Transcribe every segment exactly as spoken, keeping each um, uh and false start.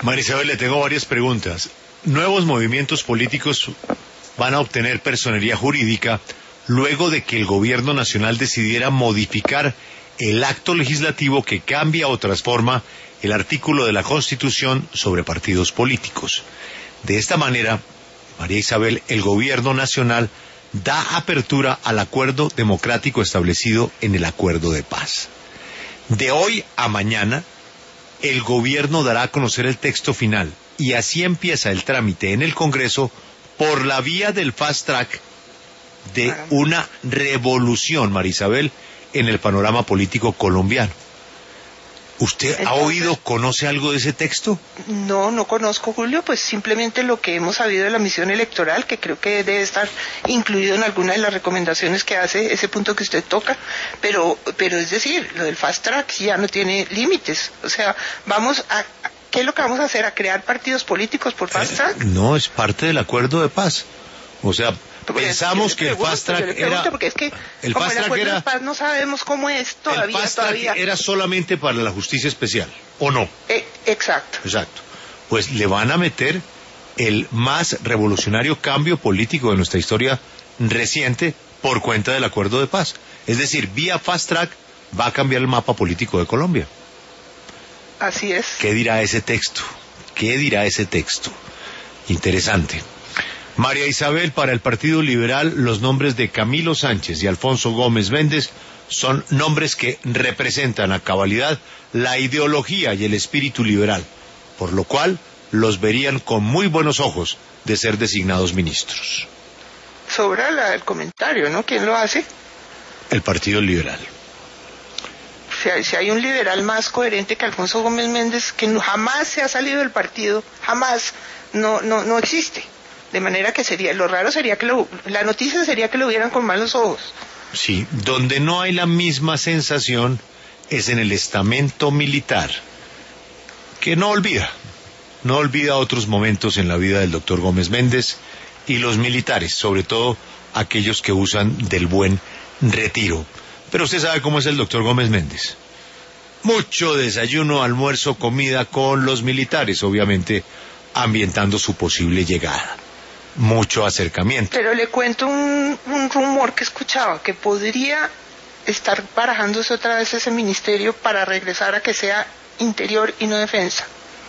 María Isabel, le tengo varias preguntas. Nuevos movimientos políticos van a obtener personería jurídica luego de que el gobierno nacional decidiera modificar el acto legislativo que cambia o transforma el artículo de la Constitución sobre partidos políticos. De esta manera, María Isabel, el gobierno nacional da apertura al acuerdo democrático establecido en el acuerdo de paz. De hoy a mañana, el gobierno dará a conocer el texto final y así empieza el trámite en el Congreso por la vía del fast track de una revolución, María Isabel, en el panorama político colombiano. ¿Usted Entonces, ha oído, conoce algo de ese texto? No, no conozco, Julio, pues simplemente lo que hemos sabido de la misión electoral, que creo que debe estar incluido en alguna de las recomendaciones que hace ese punto que usted toca, pero, pero es decir, lo del fast track ya no tiene límites, o sea, vamos a, ¿qué es lo que vamos a hacer? ¿A crear partidos políticos por fast track? Eh, no, es parte del acuerdo de paz, o sea... Porque pensamos que el fast track era porque es que el como fast el track era de paz no sabemos cómo es todavía el fast track todavía era solamente para la justicia especial o no eh, exacto exacto pues le van a meter el más revolucionario cambio político de nuestra historia reciente por cuenta del acuerdo de paz, es decir, vía fast track va a cambiar el mapa político de Colombia. Así es. ¿Qué dirá ese texto? ¿Qué dirá ese texto? Interesante. María Isabel, para el Partido Liberal, los nombres de Camilo Sánchez y Alfonso Gómez Méndez son nombres que representan a cabalidad la ideología y el espíritu liberal, por lo cual los verían con muy buenos ojos de ser designados ministros. Sobra la, el comentario, ¿no? ¿Quién lo hace? El Partido Liberal. Si hay, si hay un liberal más coherente que Alfonso Gómez Méndez, que no, jamás se ha salido del partido, jamás, no, no, no existe. De manera que sería, lo raro sería que lo, la noticia sería que lo vieran con malos ojos. Sí, donde no hay la misma sensación es en el estamento militar, que no olvida, no olvida otros momentos en la vida del doctor Gómez Méndez y los militares, sobre todo aquellos que usan del buen retiro. Pero usted sabe cómo es el doctor Gómez Méndez. Mucho desayuno, almuerzo, comida con los militares, obviamente ambientando su posible llegada. Mucho acercamiento. Pero le cuento un, un rumor que escuchaba, que podría estar barajándose otra vez ese ministerio para regresar a que sea interior y no defensa.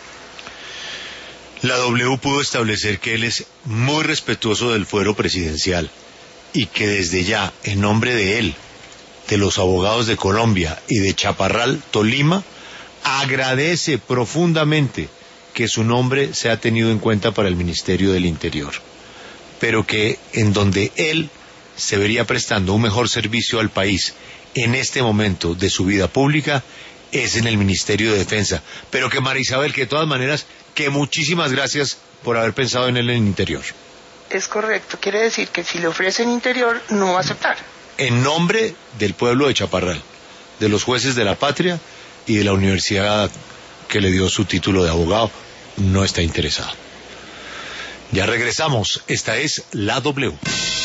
La W pudo establecer que él es muy respetuoso del fuero presidencial y que desde ya, en nombre de él, de los abogados de Colombia y de Chaparral, Tolima, agradece profundamente que su nombre sea tenido en cuenta para el Ministerio del Interior, pero que en donde él se vería prestando un mejor servicio al país en este momento de su vida pública es en el Ministerio de Defensa, pero que María Isabel, que de todas maneras, que muchísimas gracias por haber pensado en él en el Interior. Es correcto, quiere decir que si le ofrecen Interior no va a aceptar. En nombre del pueblo de Chaparral, de los jueces de la patria y de la universidad que le dio su título de abogado, no está interesado. Ya regresamos, esta es la W.